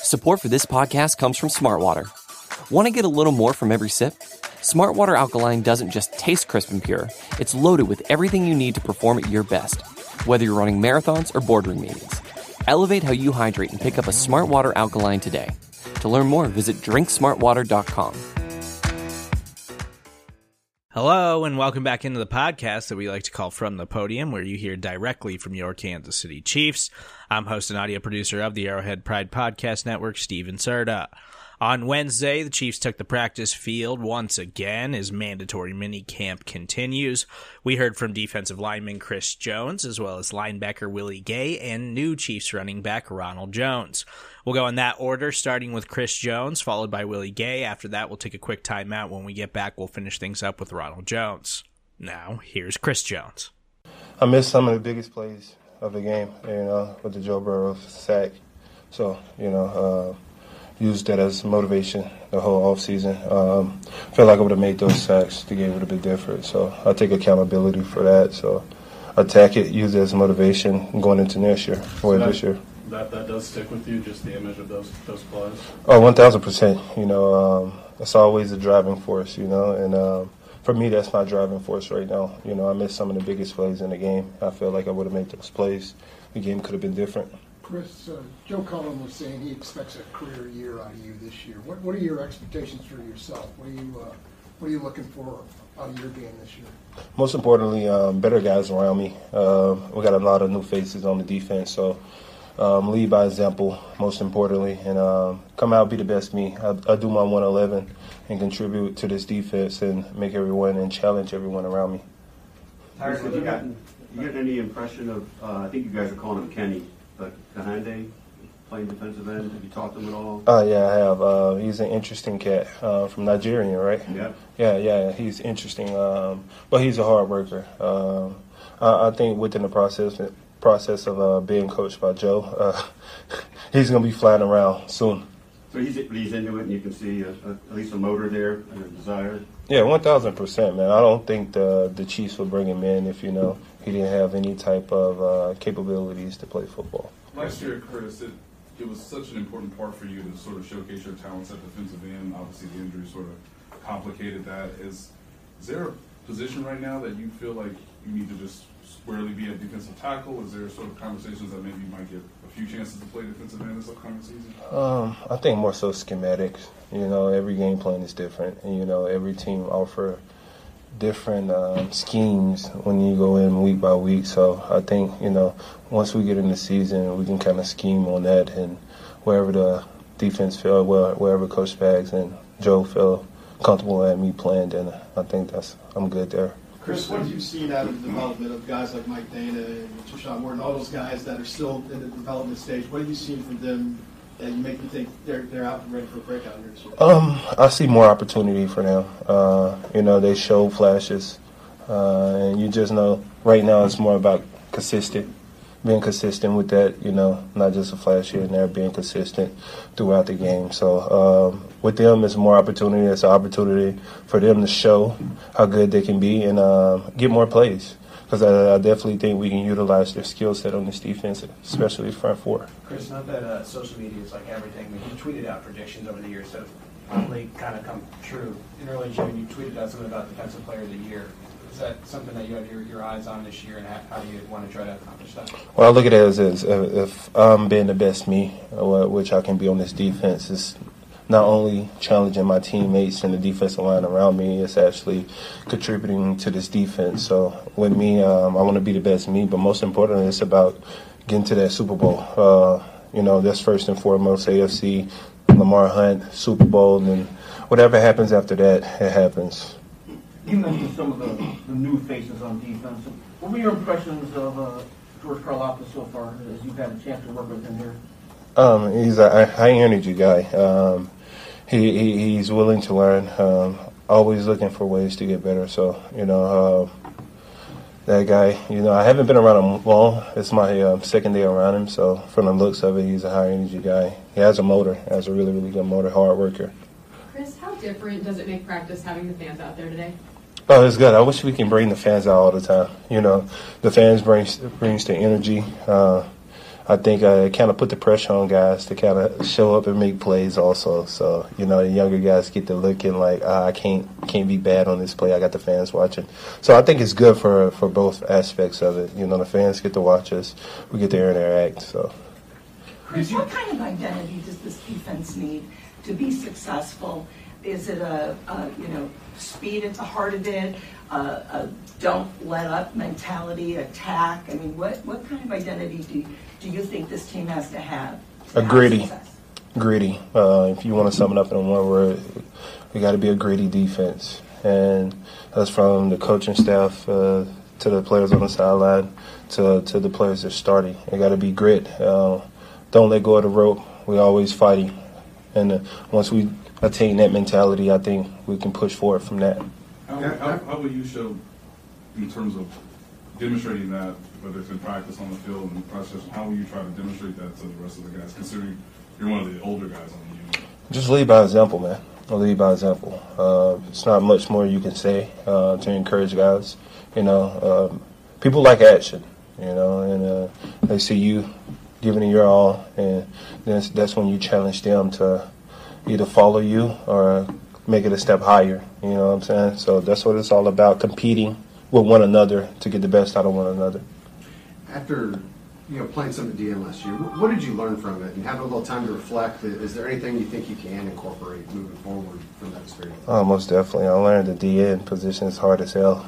Support for this podcast comes from Smartwater. Want to get a little more from every sip? Smartwater Alkaline doesn't just taste crisp and pure, it's loaded with everything you need to perform at your best, whether you're running marathons or boardroom meetings. Elevate how you hydrate and pick up a Smartwater Alkaline today. To learn more, visit drinksmartwater.com. Hello, and welcome back into the podcast that we like to call From the Podium, where you hear directly from your Kansas City Chiefs. I'm host and audio producer of the Arrowhead Pride Podcast Network, Steven Serta. On Wednesday, the Chiefs took the practice field once again as mandatory mini-camp continues. We heard from defensive lineman Chris Jones, as well as linebacker Willie Gay, and new Chiefs running back Ronald Jones. We'll go in that order, starting with Chris Jones, followed by Willie Gay. After that, we'll take a quick timeout. When we get back, we'll finish things up with Ronald Jones. Now, here's Chris Jones. I missed some of the biggest plays of the game, with the Joe Burrow sack. So, used that as motivation the whole offseason. Feel like I would have made those sacks. The game would have been different. So I take accountability for that. So attack it, use it as motivation going into next year or this year. That does stick with you, just the image of those plays? Oh, 1,000%. It's always a driving force, and for me, that's my driving force right now. I missed some of the biggest plays in the game. I feel like I would have made those plays. The game could have been different. Chris, Joe Cullen was saying he expects a career year out of you this year. What are your expectations for yourself? What are you looking for out of your game this year? Most importantly, better guys around me. We got a lot of new faces on the defense, so lead by example, most importantly, and come out, be the best me. I do my 111 and contribute to this defense and make everyone and challenge everyone around me. Tyrus, you got any impression of, I think you guys are calling him Kenny, but Kahande playing defensive end? Have you talked to him at all? Yeah, I have. He's an interesting cat from Nigeria, right? Yeah. Yeah, he's interesting, but he's a hard worker. I think within the process of being coached by Joe, he's going to be flying around soon. So he's into it, and you can see at least a motor there and a desire? Yeah, 1,000%, man. I don't think the Chiefs would bring him in if, he didn't have any type of capabilities to play football. Last year, Chris, it was such an important part for you to sort of showcase your talents at defensive end. Obviously, the injury sort of complicated that. Is there a position right now that you feel like you need to just squarely be a defensive tackle? Is there sort of conversations that maybe you might get a few chances to play defensive end this upcoming season? I think more so schematics. Every game plan is different, and every team offer different schemes when you go in week by week. So I think once we get in the season, we can kind of scheme on that, and wherever the defense feel, wherever Coach Spags and Joe feel comfortable at me playing, then I think I'm good there. Chris, what have you seen out of the development of guys like Mike Dana and Tashon Morton, all those guys that are still in the development stage? What have you seen from them that you make you think they're out and ready for a breakout here this year? I see more opportunity for them. They show flashes, and you just know right now it's more about being consistent with that, not just a flash here and there, being consistent throughout the game. So with them, it's more opportunity. It's an opportunity for them to show how good they can be and get more plays. Because I definitely think we can utilize their skill set on this defense, especially front four. Chris, not that social media is like everything, but you tweeted out predictions over the years that have probably kind of come true. In early June, you tweeted out something about Defensive Player of the Year. Is that something that you have your eyes on this year, and how do you want to try to accomplish that? Well, I look at it as if I'm being the best me, which I can be on this defense, is not only challenging my teammates and the defensive line around me, it's actually contributing to this defense. So with me, I want to be the best me, but most importantly, it's about getting to that Super Bowl. That's first and foremost, AFC, Lamar Hunt, Super Bowl, and then whatever happens after that, it happens. You mentioned some of the new faces on defense. What were your impressions of George Karlaftis so far, as you've had a chance to work with him here? He's a high-energy guy. He's willing to learn, always looking for ways to get better. So, that guy, I haven't been around him long. It's my second day around him. So from the looks of it, he's a high-energy guy. He has a motor, has a really, really good motor, hard worker. Chris, how different does it make practice having the fans out there today? Oh, it's good. I wish we can bring the fans out all the time. The fans brings the energy. I think it kind of put the pressure on guys to kind of show up and make plays also. So, the younger guys get to looking like, I can't be bad on this play. I got the fans watching. So I think it's good for both aspects of it. The fans get to watch us. We get to interact. So, Chris, what kind of identity does this defense need to be successful? Is it a speed at the heart of it, a don't let up mentality, attack? I mean, what kind of identity do you think this team has to have? Greedy. If you want to sum it up in one word, we got to be a greedy defense. And that's from the coaching staff to the players on the sideline to the players that are starting. They got to be grit. Don't let go of the rope. We're always fighting. And once we attain that mentality, I think we can push forward from that. How will you show, in terms of demonstrating that, whether it's in practice on the field and process, how will you try to demonstrate that to the rest of the guys, considering you're one of the older guys on the unit? Just lead by example, man. Lead by example. It's not much more you can say to encourage guys. People like action, and they see you giving it your all, and that's when you challenge them to either follow you or make it a step higher. You know what I'm saying? So that's what it's all about, competing with one another to get the best out of one another. After playing some of the DN last year, what did you learn from it? And having a little time to reflect, is there anything you think you can incorporate moving forward from that experience? Oh, most definitely. I learned the DN position is hard as hell.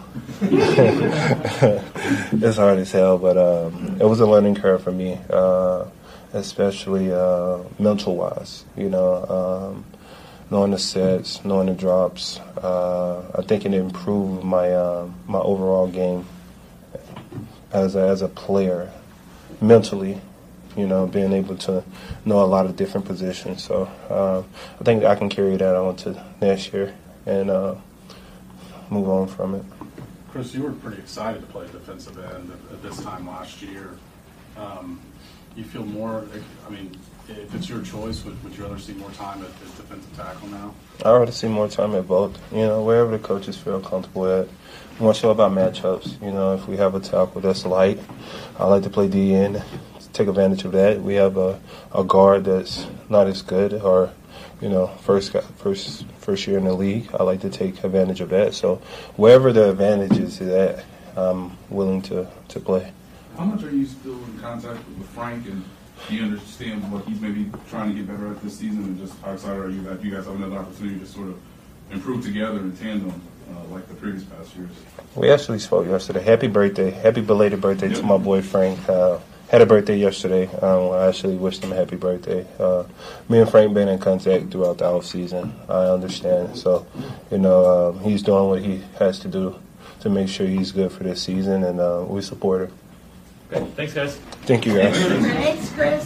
It's hard as hell, but it was a learning curve for me, especially mental-wise. Knowing the sets, knowing the drops. I think it improved my my overall game as a player. Mentally, being able to know a lot of different positions. So I think I can carry that on to next year and move on from it. Chris, you were pretty excited to play defensive end at this time last year. You feel more, if it's your choice, would you rather see more time at defensive tackle now? I'd rather see more time at both. Wherever the coaches feel comfortable at. More so about matchups. If we have a tackle that's light, I like to play DN, take advantage of that. We have a guard that's not as good, or first year in the league. I like to take advantage of that. So wherever the advantage is at, I'm willing to play. How much are you still in contact with Frank, and do you understand what he's maybe trying to get better at this season, and just how excited are you that you guys have another opportunity to sort of improve together in tandem like the previous past years? We actually spoke yesterday. Happy birthday. Happy belated birthday to my boy Frank. Had a birthday yesterday. I actually wished him a happy birthday. Me and Frank been in contact throughout the off season. I understand. So, he's doing what he has to do to make sure he's good for this season, and we support him. Okay. Thanks, guys. Thank you, guys. Thanks, Chris.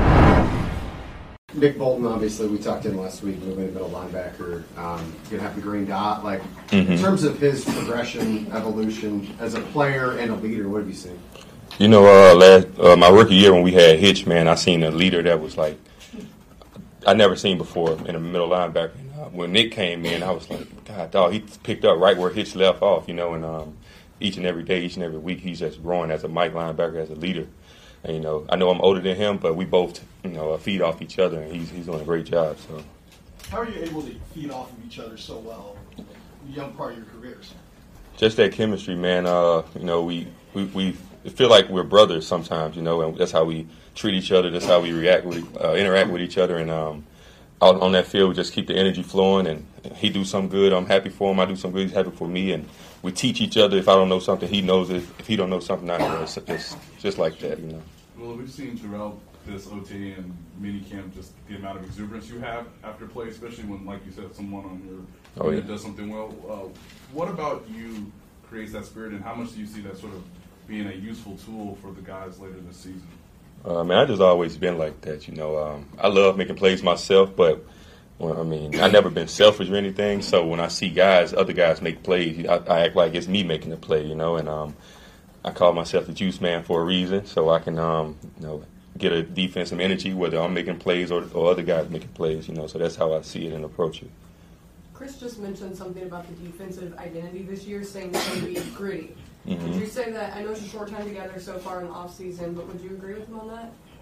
Nick Bolton, obviously, we talked to him last week, moving to middle linebacker. Going to have the green dot. In terms of his progression, evolution, as a player and a leader, what have you seen? My rookie year when we had Hitch, man, I seen a leader that was like I never seen before in a middle linebacker. When Nick came in, I was like, God, dog, he picked up right where Hitch left off, and each and every day, each and every week, he's just growing as a Mike linebacker, as a leader. And, I know I'm older than him, but we both, feed off each other, and he's doing a great job. So, how are you able to feed off of each other so well in the young part of your careers? Just that chemistry, man. We feel like we're brothers sometimes, and that's how we treat each other. That's how we interact with each other, and out on that field, we just keep the energy flowing. And he do something good, I'm happy for him. I do something good, he's happy for me, and we teach each other. If I don't know something, he knows it. If he don't know something, I know it. It's just like that, Well, we've seen throughout this OT and minicamp just the amount of exuberance you have after play, especially when, like you said, someone on your unit does something well. What about you creates that spirit, and how much do you see that sort of being a useful tool for the guys later this season? I just always been like that, I love making plays myself, but I've never been selfish or anything. So when I see other guys make plays, I act like it's me making the play, and I call myself the juice man for a reason, so I can, get a defensive energy, whether I'm making plays or other guys making plays, so that's how I see it and approach it. Chris just mentioned something about the defensive identity this year, saying it's going to be gritty. Mm-hmm. Would you say that, I know it's a short time together so far in the off season, but would you agree with him on that?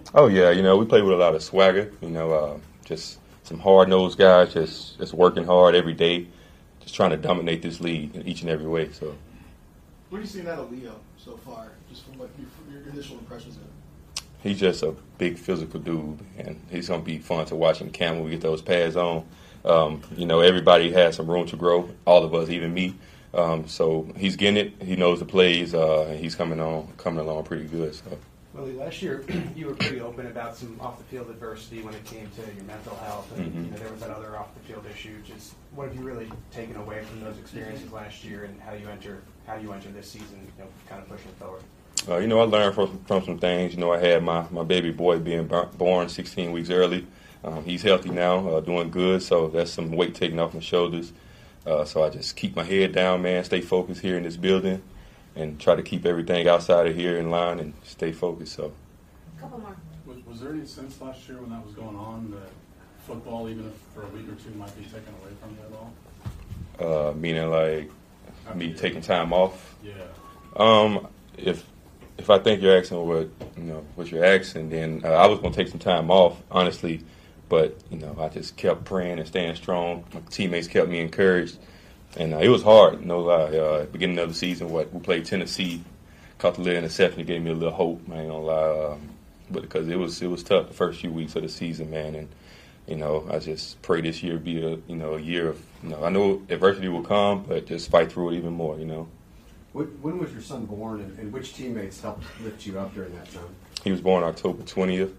Oh, yeah. We play with a lot of swagger, just some hard-nosed guys, just working hard every day, just trying to dominate this league in each and every way. So, what are you seeing out of Leo so far, just from what your initial impressions of him? He's just a big physical dude, and he's going to be fun to watch in camp when we get those pads on. Everybody has some room to grow, all of us, even me. So he's getting it. He knows the plays, and he's coming along pretty good. So. Willie, last year you were pretty open about some off-the-field adversity when it came to your mental health, and there was that other off-the-field issue. Just what have you really taken away from those experiences last year, and how you enter this season, kind of pushing forward? I learned from some things. I had my baby boy being born 16 weeks early. He's healthy now, doing good, so that's some weight taken off my shoulders. So I just keep my head down, man, stay focused here in this building, and try to keep everything outside of here in line and stay focused. So. A couple more. Was there any sense last year when that was going on that football, even if for a week or two, might be taken away from you at all? Meaning like me taking time off? Yeah. If I think you're asking what you're asking, then I was going to take some time off, honestly. But, I just kept praying and staying strong. My teammates kept me encouraged. And it was hard, no lie. Beginning of the season, we played Tennessee, caught the little interception, it gave me a little hope, I ain't gonna lie. But because it was tough the first few weeks of the season, man. And, I just pray this year be a year of, I know adversity will come, but just fight through it even more, When was your son born, and which teammates helped lift you up during that time? He was born October 20th.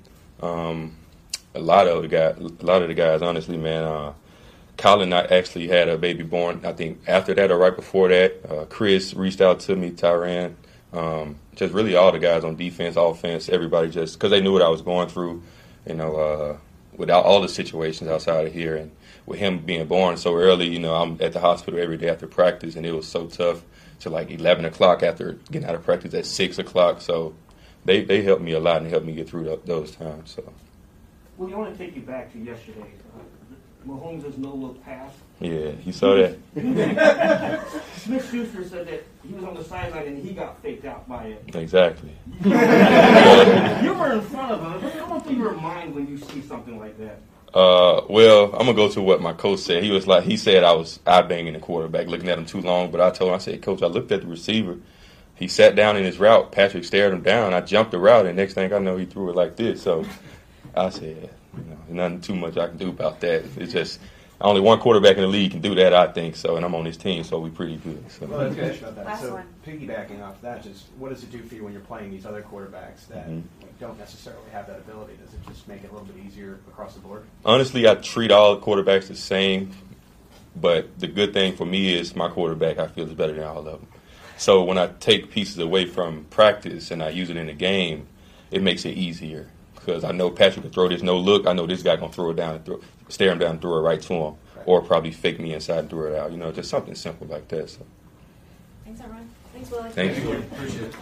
A lot of the guys, honestly, man. Colin actually had a baby born, I think, after that or right before that. Chris reached out to me, Tyran. Just really all the guys on defense, offense, everybody just because they knew what I was going through, without all the situations outside of here. And with him being born so early, I'm at the hospital every day after practice, and it was so tough to like 11 o'clock after getting out of practice at 6 o'clock. So they helped me a lot and helped me get through those times. So. Well, I want to take you back to yesterday. Mahomes' no-look pass. Yeah, you saw that. Smith-Schuster said that he was on the sideline and he got faked out by it. Exactly. You were in front of him. What goes through your mind when you see something like that? Well, I'm gonna go to what my coach said. He said I was eye-banging the quarterback, looking at him too long. But I said, Coach, I looked at the receiver. He sat down in his route. Patrick stared him down. I jumped the route, and next thing I know, he threw it like this. So I said, nothing too much I can do about that. It's just only one quarterback in the league can do that, I think. So, and I'm on his team, so we're pretty good. So. Well, that's good about that. Last one. Piggybacking off that, just what does it do for you when you're playing these other quarterbacks that don't necessarily have that ability? Does it just make it a little bit easier across the board? Honestly, I treat all quarterbacks the same, but the good thing for me is my quarterback, I feel, is better than all of them. So when I take pieces away from practice and I use it in the game, it makes it easier. Because I know Patrick can throw this no look. I know this guy going to throw it down and stare him down and throw it right to him. Right. Or probably fake me inside and throw it out. Just something simple like that. So. Thanks, everyone. Thanks, Willie. Thank you. Appreciate it.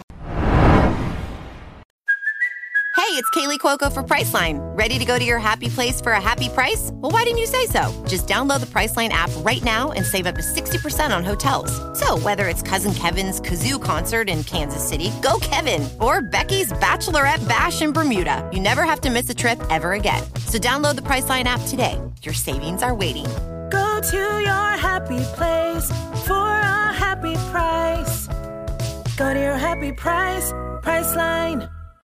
Hey, it's Kaylee Cuoco for Priceline. Ready to go to your happy place for a happy price? Well, why didn't you say so? Just download the Priceline app right now and save up to 60% on hotels. So whether it's Cousin Kevin's Kazoo Concert in Kansas City, go Kevin, or Becky's Bachelorette Bash in Bermuda, you never have to miss a trip ever again. So download the Priceline app today. Your savings are waiting. Go to your happy place for a happy price. Go to your happy price, Priceline.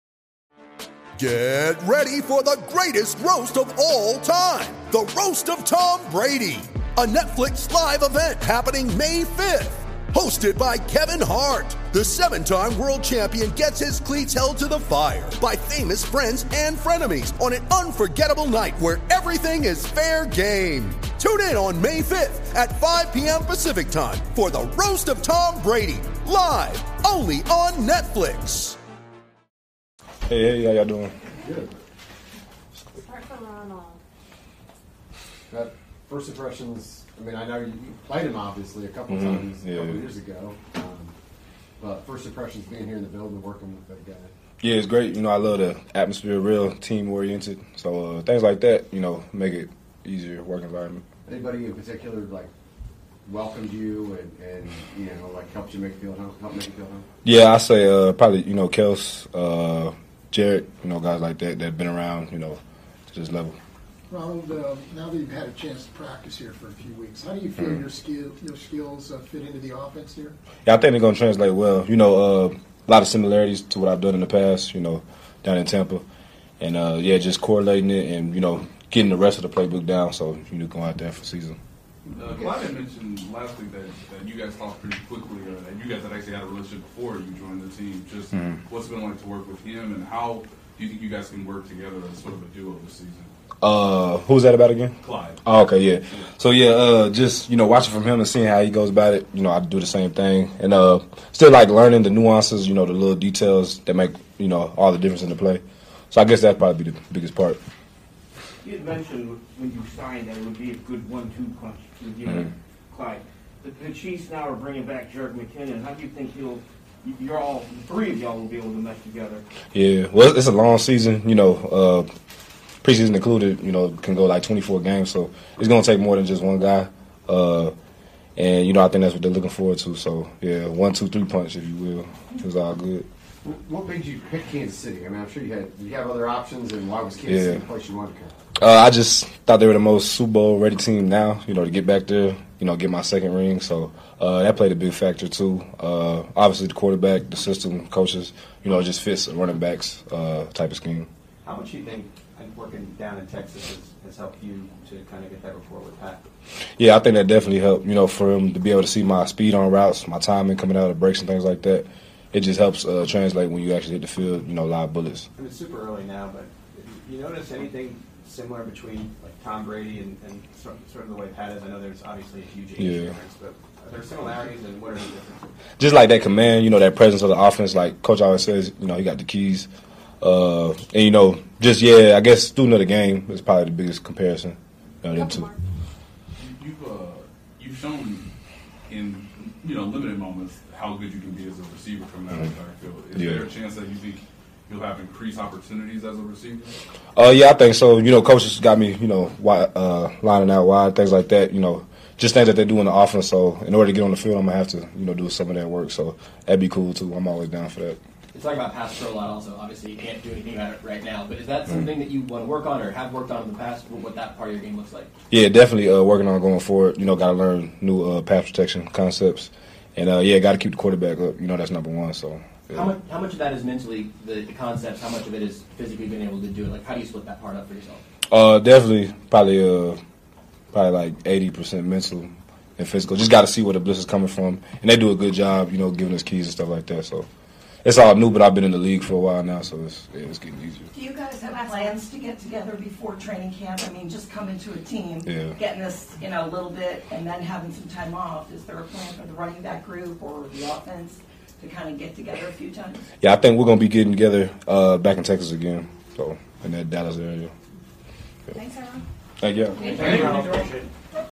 Get ready for the greatest roast of all time, the Roast of Tom Brady, a Netflix live event happening May 5th. Hosted by Kevin Hart, the 7-time world champion gets his cleats held to the fire by famous friends and frenemies on an unforgettable night where everything is fair game. Tune in on May 5th at 5 p.m. Pacific time for the Roast of Tom Brady, live only on Netflix. Hey, how y'all doing? Good. Start from Ronald. First impressions, I know you played him obviously a couple times a couple years ago. But first impressions being here in the building, working with that guy. Yeah, it's great. I love the atmosphere, real team-oriented. So things like that, make it easier work environment. Anybody in particular, welcomed you and helped you make you feel home? Yeah, I say probably, Kels, Jared, guys like that have been around, to this level. Ronald, now that you've had a chance to practice here for a few weeks, how do you feel your skills fit into the offense here? Yeah, I think they're going to translate well. A lot of similarities to what I've done in the past, down in Tampa. And, just correlating it and, getting the rest of the playbook down so you go out there for season. Clyde had mentioned last week that you guys talked pretty quickly, or that you guys had actually had a relationship before you joined the team. Just what's it been like to work with him, and how do you think you guys can work together as sort of a duo this season? Who was that about again? Clyde. Oh, okay, yeah. So, just, watching from him and seeing how he goes about it, I do the same thing. And still, learning the nuances, the little details that make, all the difference in the play. So I guess that'd probably be the biggest part. You had mentioned when you signed that it would be a good 1-2 punch with you and Clyde. The Chiefs now are bringing back Jerick McKinnon. How do you think the three of y'all will be able to mesh together? Yeah, well, it's a long season, preseason included, can go 24 games, so it's going to take more than just one guy. And, I think that's what they're looking forward to. So, 1-2-3 punch, if you will. It was all good. What made you pick Kansas City? I mean, I'm sure you have other options, and why was Kansas City the place you wanted to go? I just thought they were the most Super Bowl ready team now, to get back there, get my second ring. So that played a big factor too. Obviously the quarterback, the system, coaches, it just fits a running backs type of scheme. How much do you think working down in Texas has helped you to kind of get that rapport with Pat? Yeah, I think that definitely helped, for him to be able to see my speed on routes, my timing coming out of breaks and things like that. It just helps translate when you actually hit the field, live bullets. I mean, it's super early now, but you notice anything similar between Tom Brady and sort of the way Pat is? I know there's obviously a huge age difference, but are there similarities, and what are the differences? Just like that command, that presence of the offense. Like Coach always says, he got the keys. And, I guess student of the game is probably the biggest comparison. Them two. You've shown in limited moments how good you can be as a receiver coming out of the backfield. Is there a chance that you think you'll have increased opportunities as a receiver? Yeah, I think so. Coaches got me, lining out wide, things like that. Just things that they do in the offense. So in order to get on the field, I'm gonna have to, do some of that work. So that'd be cool too. I'm always down for that. You talk about pass pro a lot. Also, obviously, you can't do anything about it right now. But is that something that you want to work on, or have worked on in the past? What that part of your game looks like? Yeah, definitely working on going forward. Got to learn new pass protection concepts. And, got to keep the quarterback up. That's number one. So, yeah. How much of that is mentally the concepts? How much of it is physically being able to do it? Like, how do you split that part up for yourself? Definitely, probably like 80% mental and physical. Just got to see where the blitz is coming from. And they do a good job, giving us keys and stuff like that. So it's all new, but I've been in the league for a while now, so it's getting easier. Do you guys have plans to get together before training camp? I mean, just coming to a team, getting this, a little bit, and then having some time off. Is there a plan for the running back group or the offense to kind of get together a few times? Yeah, I think we're going to be getting together back in Texas again, so in that Dallas area. Thanks, everyone. Thank you. Thank you.